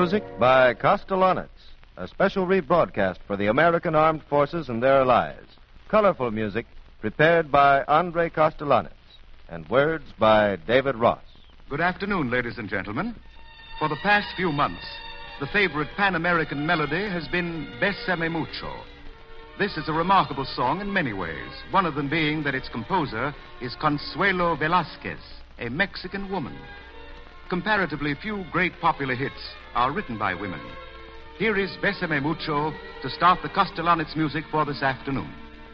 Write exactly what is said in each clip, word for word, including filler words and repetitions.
music by Castellanets, a special rebroadcast for the American Armed Forces and their allies. Colorful music prepared by Andre Castellanets, and words by David Ross. Good afternoon, ladies and gentlemen. For the past few months, the favorite Pan-American melody has been Bésame Mucho. This is a remarkable song in many ways, one of them being that its composer is Consuelo Velázquez, a Mexican woman. Comparatively few great popular hits are written by women. Here is Bésame Mucho to start the Castellanets music for this afternoon.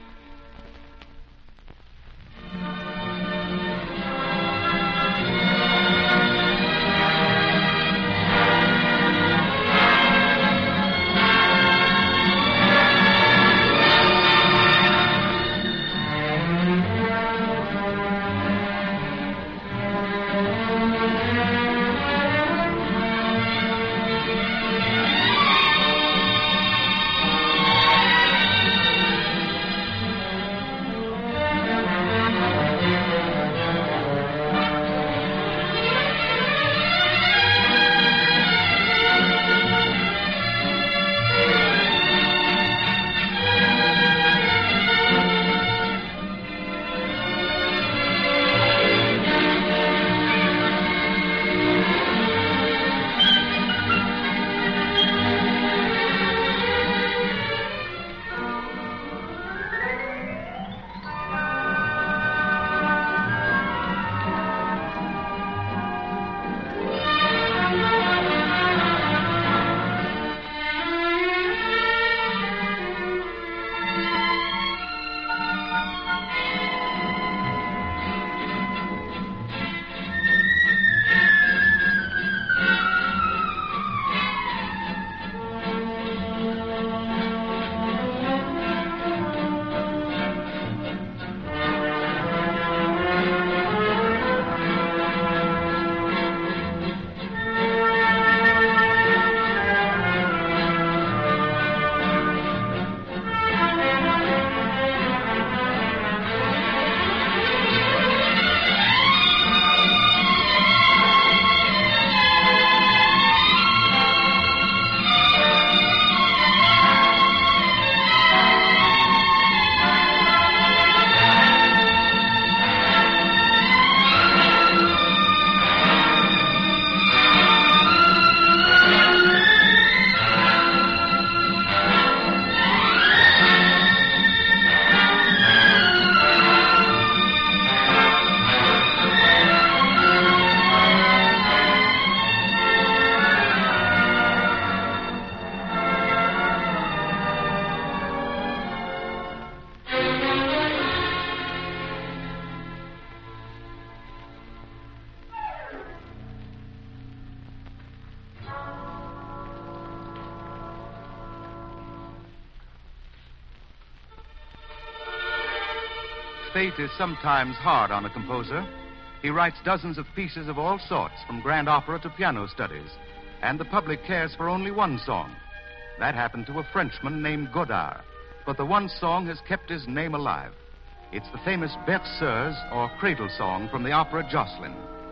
Fate is sometimes hard on a composer. He writes dozens of pieces of all sorts, from grand opera to piano studies, and the public cares for only one song. That happened to a Frenchman named Godard, but the one song has kept his name alive. It's the famous Berceuse, or cradle song, from the opera Jocelyn.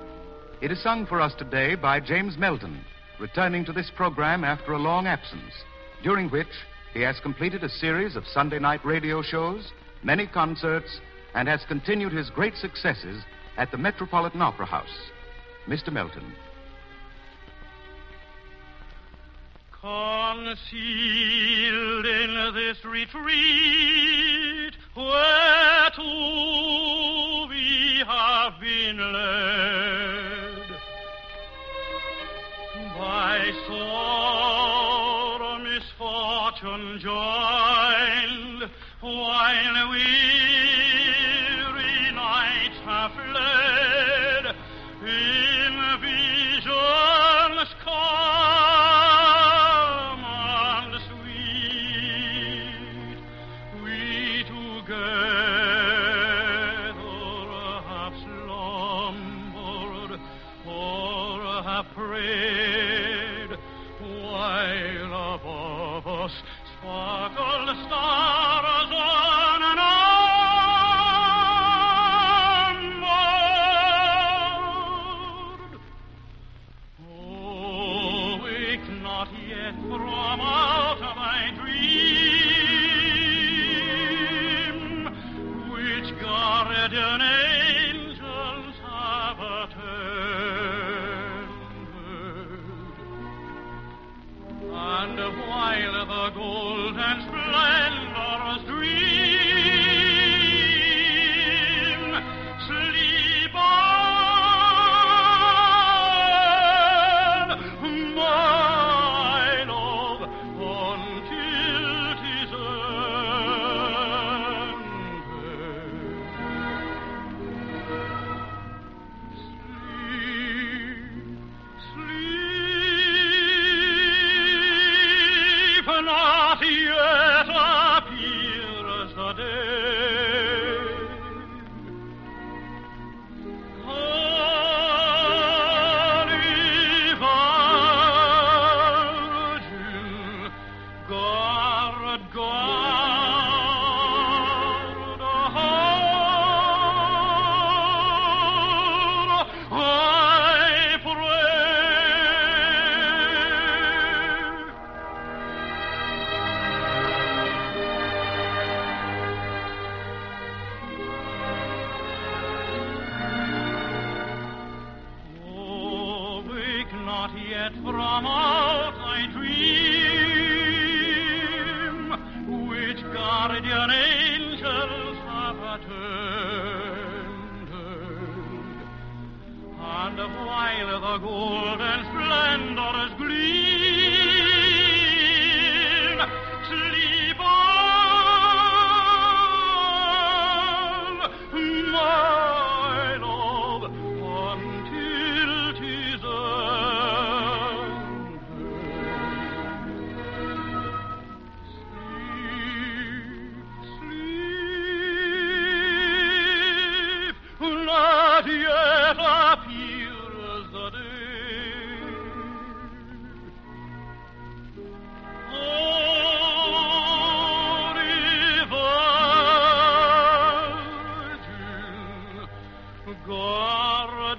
It is sung for us today by James Melton, returning to this program after a long absence, during which he has completed a series of Sunday night radio shows, many concerts, and has continued his great successes at the Metropolitan Opera House. Mister Melton. Concealed in this retreat, where to we have been led by sore misfortune joined, while we have fled in visions calm and sweet. We together have slumbered or have prayed, while above us sparkle stars on and on. the golden splendors dream, sleep on, my love, until 'tis not yet appears the day. Holy Virgin, guard, guard, hold, I pray. Not yet from out thy dream, which guardian angels have attended, and while the golden splendors gleam, sleep on, my love, until 'tis not yet appears the day. Holy Virgin, guard,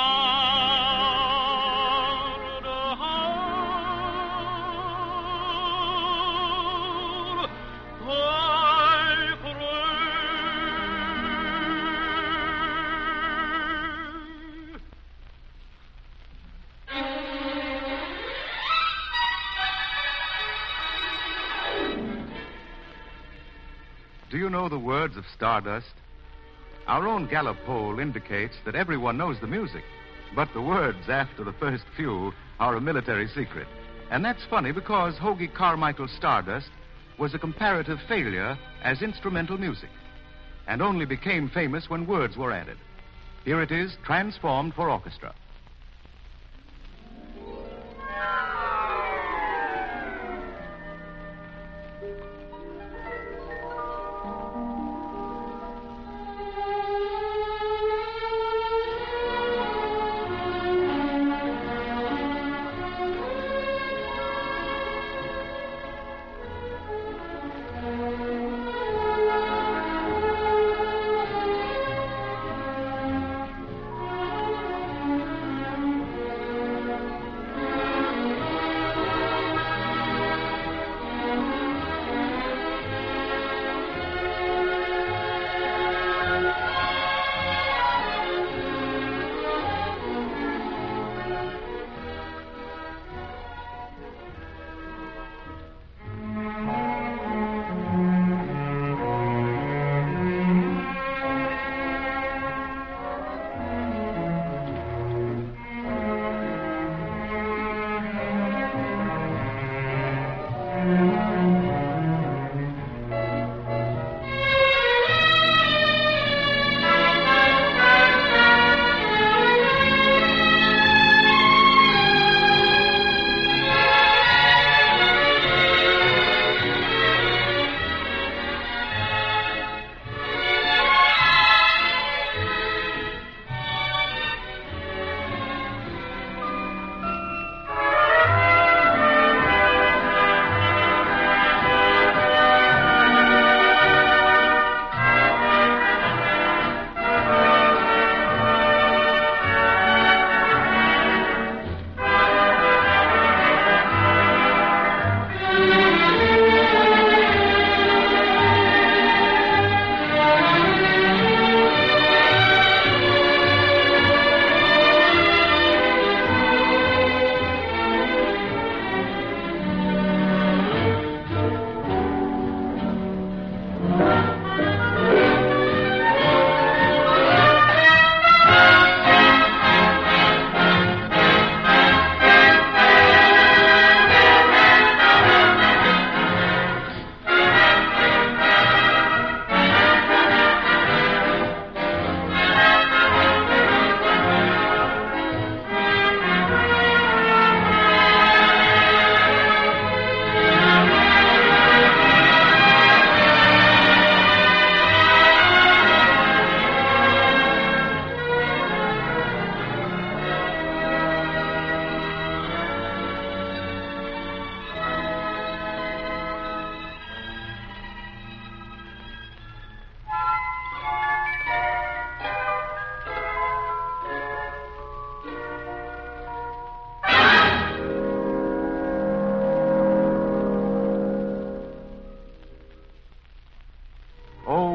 guard, hold, I pray. Do you know the words of Stardust? Our own Gallup poll indicates that everyone knows the music, but the words after the first few are a military secret. And that's funny because Hoagy Carmichael's Stardust was a comparative failure as instrumental music and only became famous when words were added. Here it is, transformed for orchestra.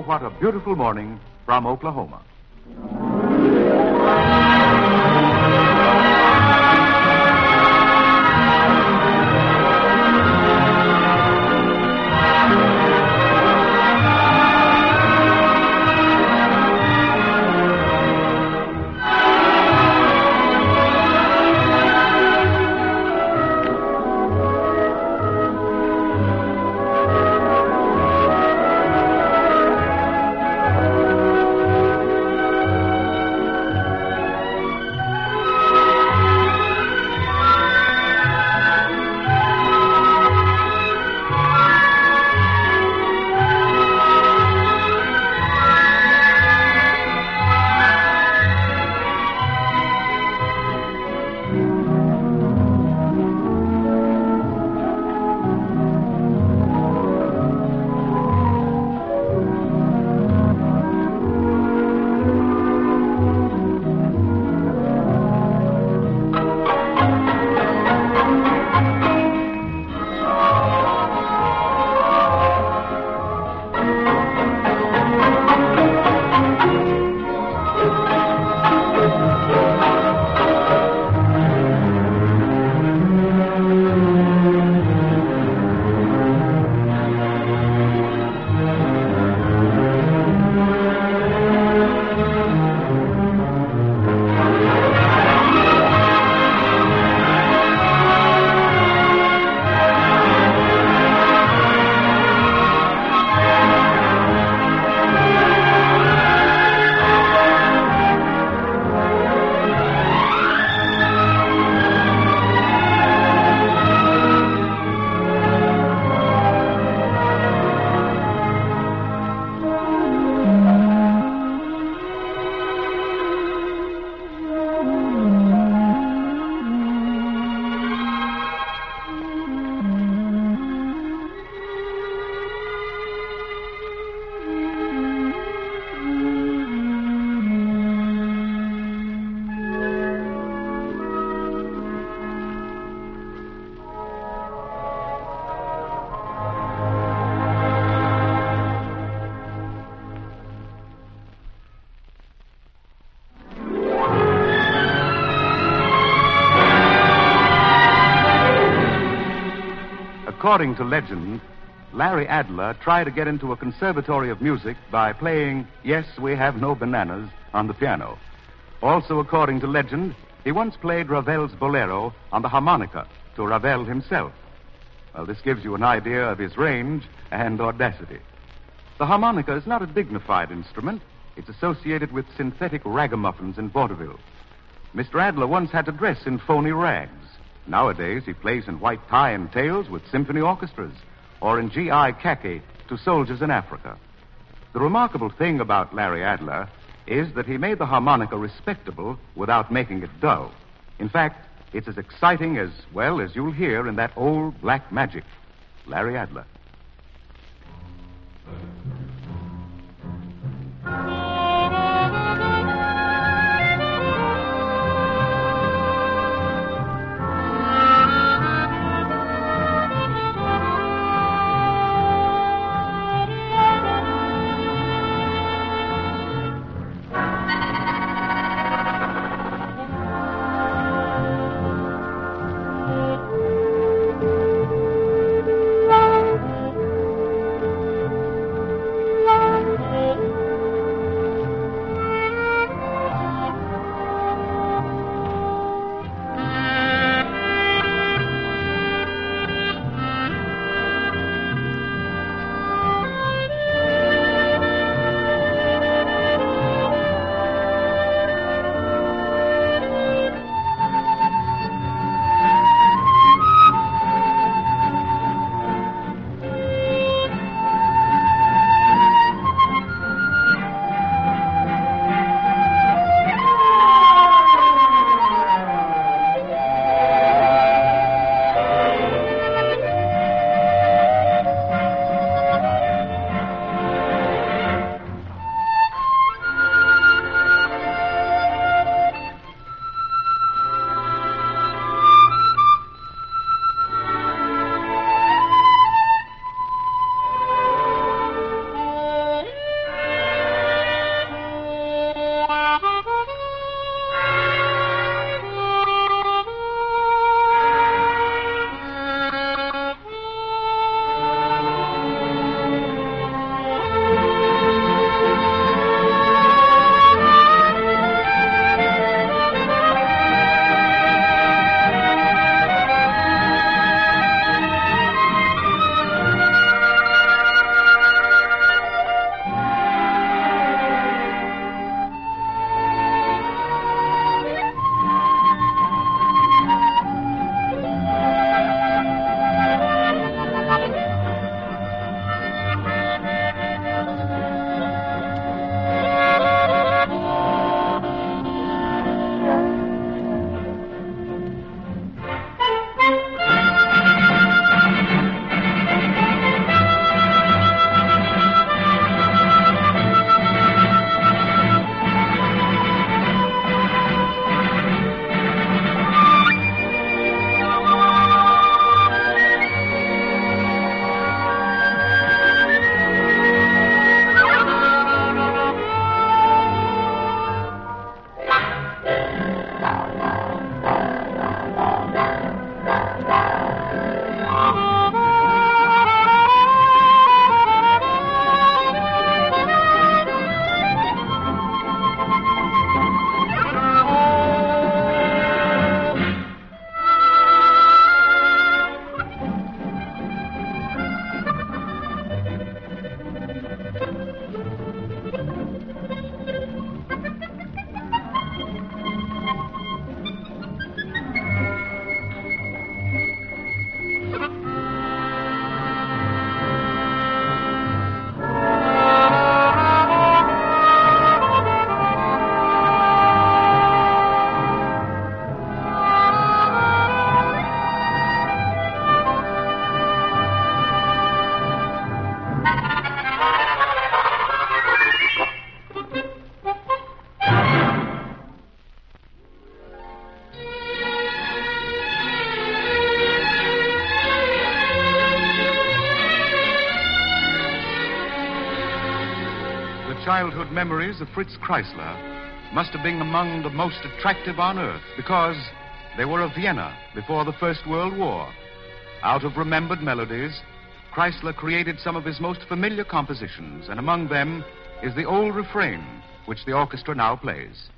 What a Beautiful Morning from Oklahoma. According to legend, Larry Adler tried to get into a conservatory of music by playing Yes, We Have No Bananas on the piano. Also, according to legend, he once played Ravel's Bolero on the harmonica to Ravel himself. Well, this gives you an idea of his range and audacity. The harmonica is not a dignified instrument. It's associated with synthetic ragamuffins in vaudeville. Mister Adler once had to dress in phony rags. Nowadays, he plays in white tie and tails with symphony orchestras, or in G I khaki to soldiers in Africa. The remarkable thing about Larry Adler is that he made the harmonica respectable without making it dull. In fact, it's as exciting as, well, as you'll hear in that old black magic, Larry Adler. childhood memories of Fritz Kreisler must have been among the most attractive on earth because they were of Vienna before the First World War. Out of remembered melodies, Kreisler created some of his most familiar compositions, and among them is the old refrain, which the orchestra now plays.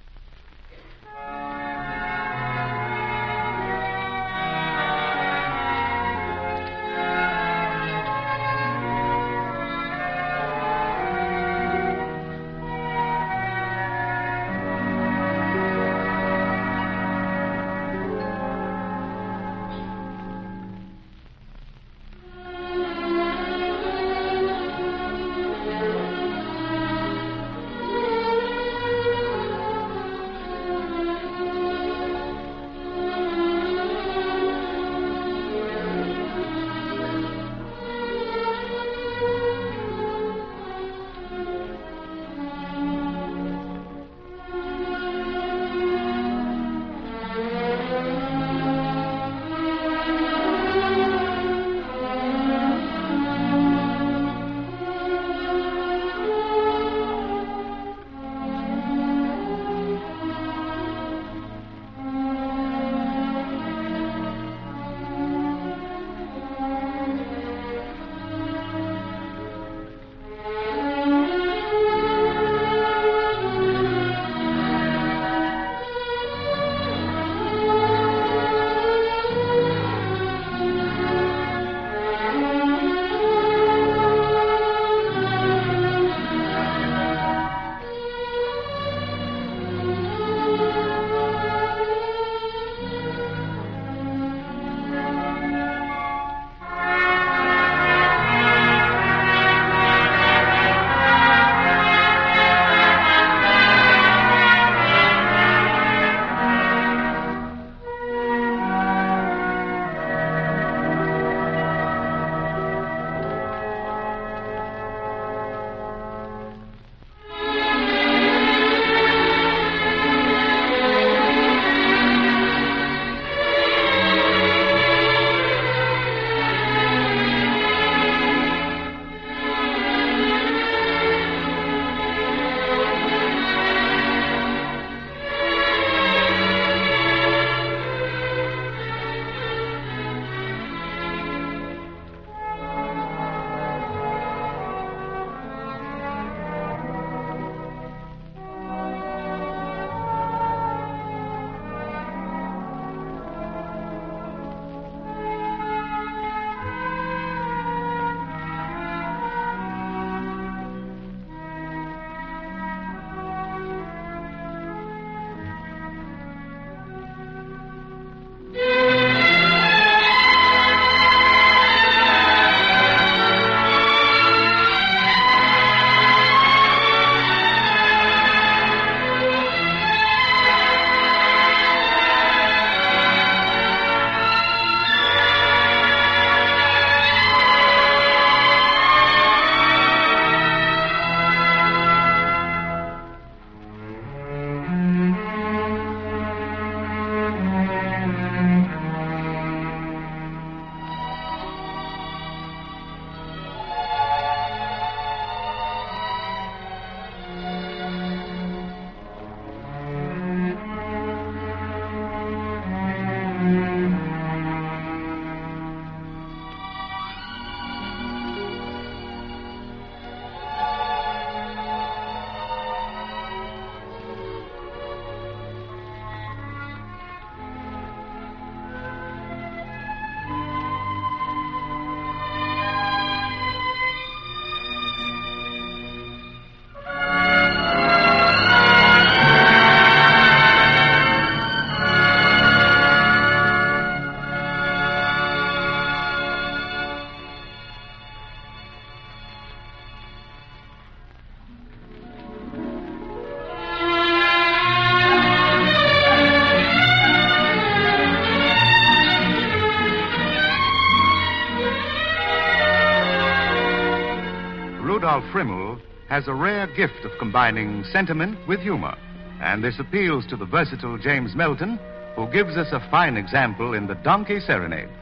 Rudolf Frimmel has a rare gift of combining sentiment with humor, and this appeals to the versatile James Melton, who gives us a fine example in the Donkey Serenade.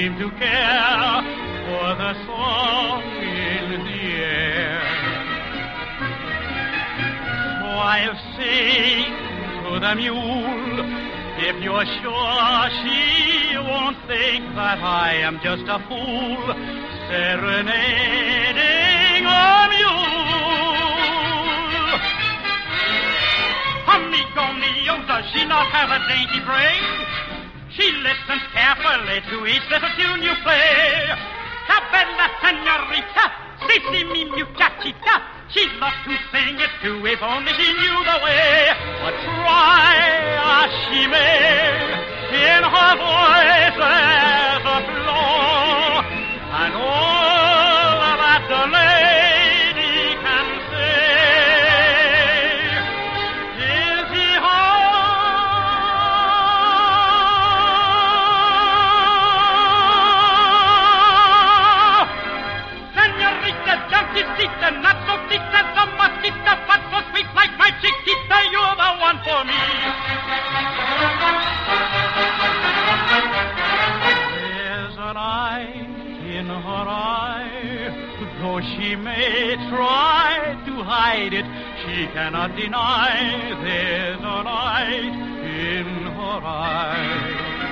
seem to care for the song in the air. So I'll sing to the mule, if you're sure she won't think that I am just a fool serenading a mule. Amigo mio, does she not have a dainty brain? She listens carefully to each little tune you play. La bella señorita, si si mi muchachita, she'd love to sing it too if only she knew the way. But try as she may, in her voice there's a flaw, and all that the lady can say is he home. Señorita, Junkisita, not so thick as a mosquito, but so sweet like my chiquita, you're the one for me. There's a light in her eye, though she may try to hide it, she cannot deny there's a light in her eye.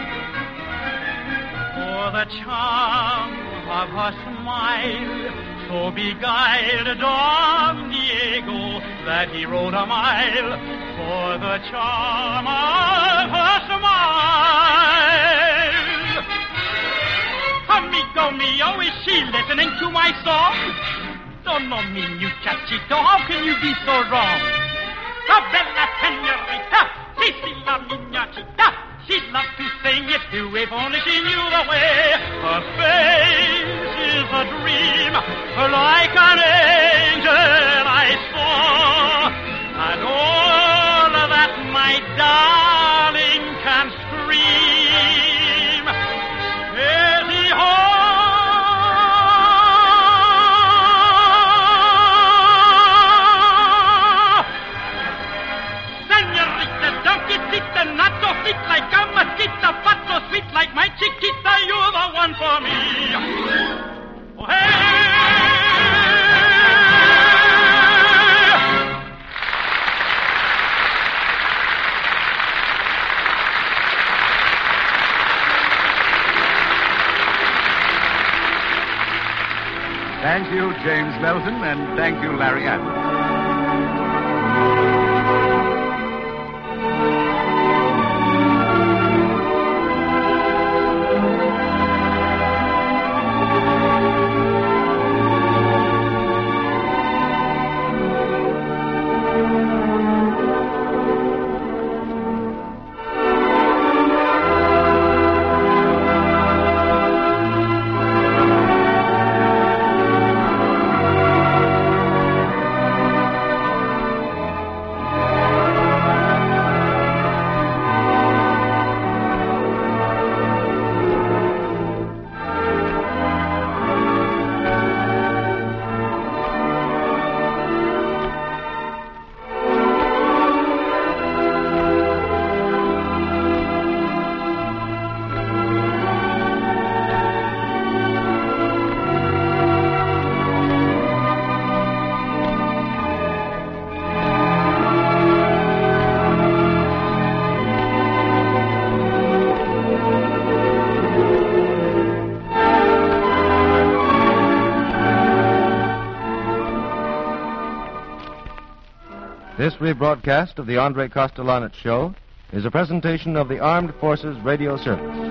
For the charm of her smile so beguiled Don Diego that he rode a mile for the charm of her smile. Amigo mio, is she listening to my song? Don't know me, muchachito, how can you be so wrong? La bella señorita, si si la muchachita, she'd love to sing it too if only she knew the way. Her face is a dream, like an angel I saw, and all that my darling can scream is he home. Señorita, don't get sick, not so thick like a mosquito, but so sweet like my chiquita, you're the one for me. Oh, hey! Thank you, James Melton, and thank you, Larry Adams. This rebroadcast of the Andre Kostelanetz Show is a presentation of the Armed Forces Radio Service.